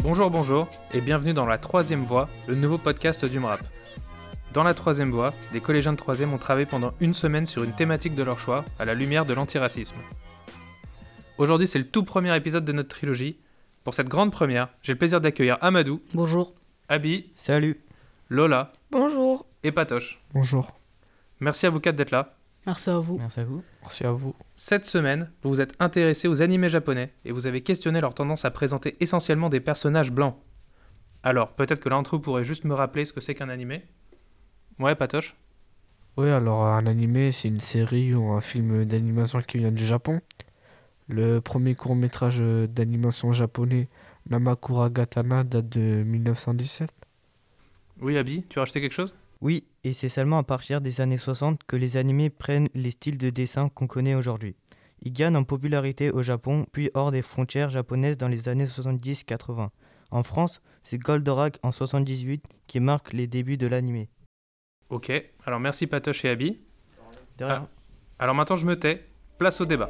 Bonjour et bienvenue dans La Troisième Voie, le nouveau podcast du MRAP. Dans La Troisième Voie, des collégiens de 3e ont travaillé pendant une semaine sur une thématique de leur choix, à la lumière de l'antiracisme. Aujourd'hui, c'est le tout premier épisode de notre trilogie. Pour cette grande première, j'ai le plaisir d'accueillir Amadou. Bonjour. Abi. Salut. Lola. Bonjour. Et Patoche. Bonjour. Merci à vous quatre d'être là. Merci à vous. Merci à vous. Merci à vous. Cette semaine, vous vous êtes intéressés aux animés japonais et vous avez questionné leur tendance à présenter essentiellement des personnages blancs. Alors, peut-être que l'un d'entre vous pourrait juste me rappeler ce que c'est qu'un animé. Ouais, Patoche. Oui, alors un animé, c'est une série ou un film d'animation qui vient du Japon. Le premier court-métrage d'animation japonais, Namakura Gatana, date de 1917. Oui, Abi, tu as rajouté quelque chose ? Oui, et c'est seulement à partir des années 60 que les animés prennent les styles de dessin qu'on connaît aujourd'hui. Ils gagnent en popularité au Japon, puis hors des frontières japonaises dans les années 70-80. En France, c'est Goldorak en 78 qui marque les débuts de l'animé. Ok, alors merci Patoche et Abi. De rien. Alors maintenant je me tais, place au débat.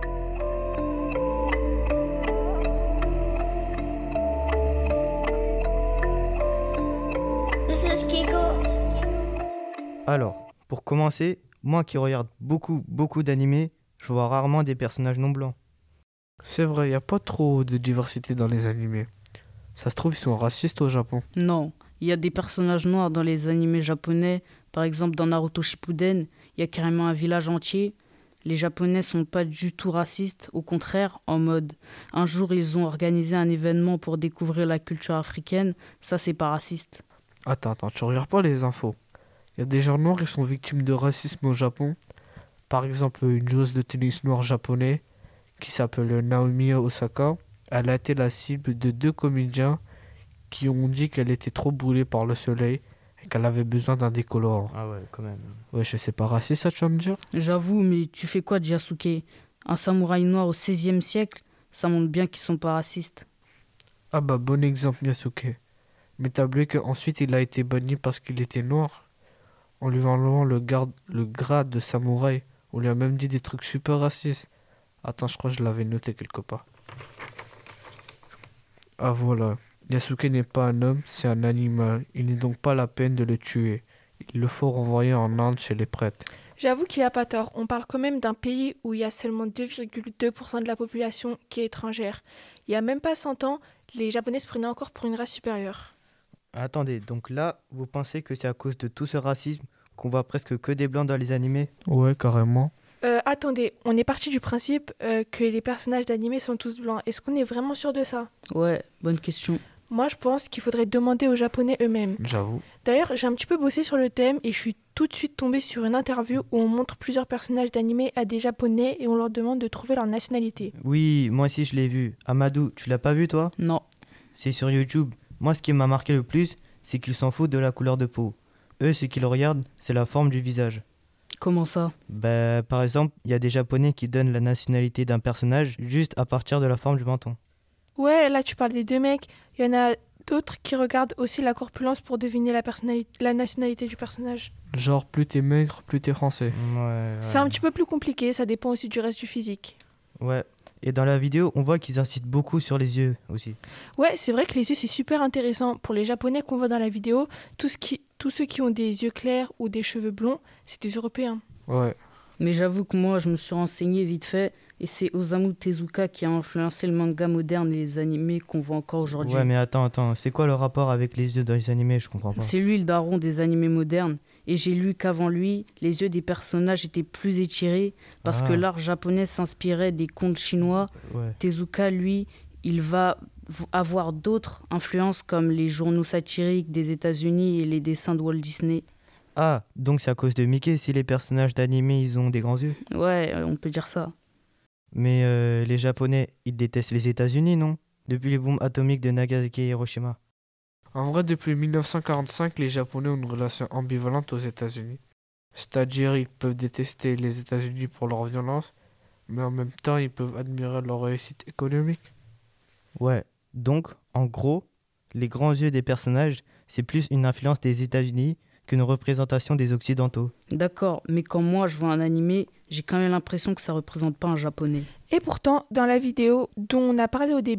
Alors, pour commencer, moi qui regarde beaucoup d'animés, je vois rarement des personnages non blancs. C'est vrai, il n'y a pas trop de diversité dans les animés. Ça se trouve, ils sont racistes au Japon. Non, il y a des personnages noirs dans les animés japonais. Par exemple, dans Naruto Shippuden, il y a carrément un village entier. Les Japonais sont pas du tout racistes, au contraire, en mode un jour ils ont organisé un événement pour découvrir la culture africaine, ça c'est pas raciste. Attends, tu regardes pas les infos. Il y a des gens noirs qui sont victimes de racisme au Japon. Par exemple, une joueuse de tennis noire japonais qui s'appelle Naomi Osaka. Elle a été la cible de 2 comédiens qui ont dit qu'elle était trop brûlée par le soleil et qu'elle avait besoin d'un décolorant. Ah ouais, quand même. Ouais, je sais pas raciste, ça tu vas me dire ? J'avoue, mais tu fais quoi de Yasuke ? Un samouraï noir au XVIe siècle, ça montre bien qu'ils sont pas racistes. Ah bah bon exemple Yasuke. Mais t'as oublié qu'ensuite il a été banni parce qu'il était noir. En lui enlevant le grade de samouraï. On lui a même dit des trucs super racistes. Attends, je crois que je l'avais noté quelque part. Ah voilà. Yasuke n'est pas un homme, c'est un animal. Il n'est donc pas la peine de le tuer. Il le faut renvoyer en Inde chez les prêtres. J'avoue qu'il n'a pas tort. On parle quand même d'un pays où il y a seulement 2,2% de la population qui est étrangère. Il n'y a même pas 100 ans, les Japonais se prenaient encore pour une race supérieure. Attendez, donc là, vous pensez que c'est à cause de tout ce racisme qu'on voit presque que des blancs dans les animés ? Ouais, carrément. Attendez, on est parti du principe que les personnages d'animé sont tous blancs. Est-ce qu'on est vraiment sûr de ça ? Ouais, bonne question. Moi, je pense qu'il faudrait demander aux Japonais eux-mêmes. J'avoue. D'ailleurs, j'ai un petit peu bossé sur le thème et je suis tout de suite tombée sur une interview où on montre plusieurs personnages d'animé à des Japonais et on leur demande de trouver leur nationalité. Oui, moi aussi je l'ai vu. Amadou, tu l'as pas vu toi ? Non. C'est sur YouTube. Moi, ce qui m'a marqué le plus, c'est qu'ils s'en foutent de la couleur de peau. Eux, ce qu'ils regardent, c'est la forme du visage. Comment ça ? Par exemple, il y a des Japonais qui donnent la nationalité d'un personnage juste à partir de la forme du menton. Ouais, là tu parles des 2 mecs. Il y en a d'autres qui regardent aussi la corpulence pour deviner la nationalité du personnage. Genre, plus t'es maigre, plus t'es français. Ouais. C'est un petit peu plus compliqué, ça dépend aussi du reste du physique. Ouais. Et dans la vidéo, on voit qu'ils insistent beaucoup sur les yeux aussi. Ouais, c'est vrai que les yeux c'est super intéressant. Pour les Japonais qu'on voit dans la vidéo, tous ceux qui ont des yeux clairs ou des cheveux blonds, c'est des Européens. Ouais. Mais j'avoue que moi je me suis renseigné vite fait et c'est Osamu Tezuka qui a influencé le manga moderne et les animés qu'on voit encore aujourd'hui. Ouais, mais attends, c'est quoi le rapport avec les yeux dans les animés ? Je comprends pas. C'est lui le daron des animés modernes. Et j'ai lu qu'avant lui, les yeux des personnages étaient plus étirés parce que l'art japonais s'inspirait des contes chinois. Ouais. Tezuka, lui, il va avoir d'autres influences comme les journaux satiriques des États-Unis et les dessins de Walt Disney. Ah, donc c'est à cause de Mickey si les personnages d'animés ils ont des grands yeux ? Ouais, on peut dire ça. Mais les Japonais, ils détestent les États-Unis, non ? Depuis les bombes atomiques de Nagasaki et Hiroshima. En vrai, depuis 1945, les Japonais ont une relation ambivalente aux États-Unis. C'est-à-dire, ils peuvent détester les États-Unis pour leur violence, mais en même temps, ils peuvent admirer leur réussite économique. Ouais, donc, en gros, les grands yeux des personnages, c'est plus une influence des États-Unis qu'une représentation des Occidentaux. D'accord, mais quand moi je vois un animé, j'ai quand même l'impression que ça représente pas un japonais. Et pourtant, dans la vidéo dont on a parlé au début,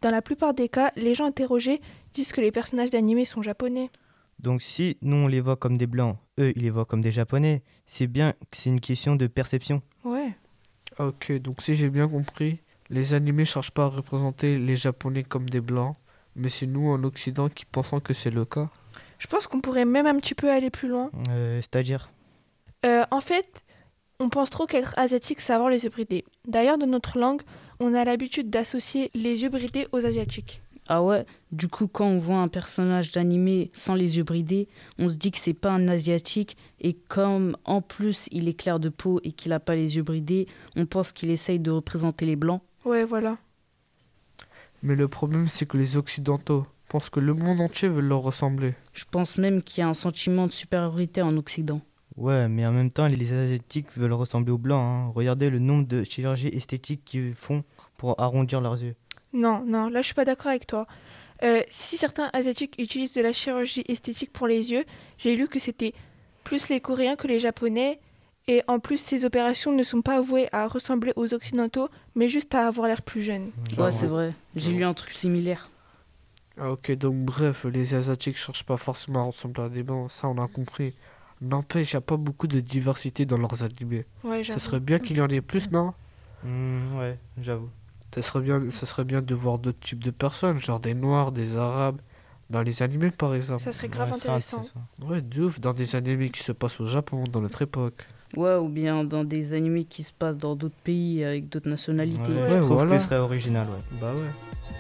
Dans la plupart des cas, les gens interrogés disent que les personnages d'animé sont japonais. Donc si nous on les voit comme des blancs, eux ils les voient comme des japonais, c'est bien que c'est une question de perception. Ouais. Ok, donc si j'ai bien compris, les animés cherchent pas à représenter les japonais comme des blancs, mais c'est nous en Occident qui pensons que c'est le cas. Je pense qu'on pourrait même un petit peu aller plus loin. C'est-à-dire En fait, on pense trop qu'être asiatique, c'est avoir les yeux bridés. D'ailleurs, dans notre langue, on a l'habitude d'associer les yeux bridés aux asiatiques. Ah ouais, du coup, quand on voit un personnage d'animé sans les yeux bridés, on se dit que c'est pas un asiatique, et comme en plus il est clair de peau et qu'il a pas les yeux bridés, on pense qu'il essaye de représenter les blancs. Ouais, voilà. Mais le problème, c'est que les Occidentaux pensent que le monde entier veut leur ressembler. Je pense même qu'il y a un sentiment de supériorité en Occident. Ouais, mais en même temps les asiatiques veulent ressembler aux blancs. Hein. Regardez le nombre de chirurgies esthétiques qu'ils font pour arrondir leurs yeux. Non, là je suis pas d'accord avec toi. Si certains asiatiques utilisent de la chirurgie esthétique pour les yeux, j'ai lu que c'était plus les Coréens que les Japonais, et en plus ces opérations ne sont pas vouées à ressembler aux Occidentaux, mais juste à avoir l'air plus jeune. Ouais, c'est vrai. J'ai lu un truc similaire. Ah ok, donc bref, les Asiatiques cherchent pas forcément à ressembler à des blancs, ça on a compris. N'empêche, il n'y a pas beaucoup de diversité dans leurs animés. Ouais, Ça j'avoue. serait bien qu'il y en ait plus, non? Ouais, j'avoue. Ça serait bien de voir d'autres types de personnes, genre des Noirs, des Arabes, dans les animés par exemple. Ça serait grave Ouais, intéressant. Ouais, de ouf, dans des animés qui se passent au Japon, dans notre époque. Ouais, ou bien dans des animés qui se passent dans d'autres pays avec d'autres nationalités. Ouais, Ouais, je trouve voilà. que ce serait original, ouais. Bah ouais.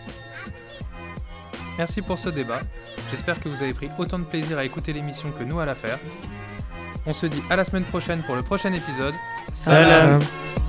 Merci pour ce débat. J'espère que vous avez pris autant de plaisir à écouter l'émission que nous à la faire. On se dit à la semaine prochaine pour le prochain épisode. Salam. Salam.